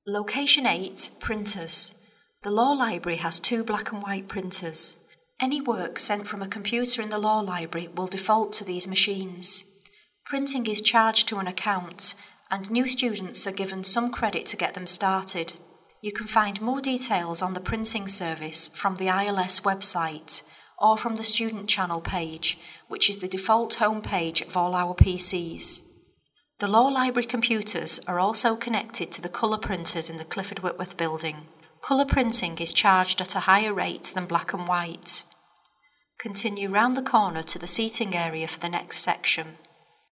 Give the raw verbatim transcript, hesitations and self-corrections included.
Location eight, printers. The Law Library has two black and white printers. Any work sent from a computer in the Law Library will default to these machines. Printing is charged to an account, and new students are given some credit to get them started. You can find more details on the printing service from the I L S website or from the Student Channel page, which is the default homepage of all our P Cs. The Law Library computers are also connected to the colour printers in the Clifford Whitworth building. Colour printing is charged at a higher rate than black and white. Continue round the corner to the seating area for the next section.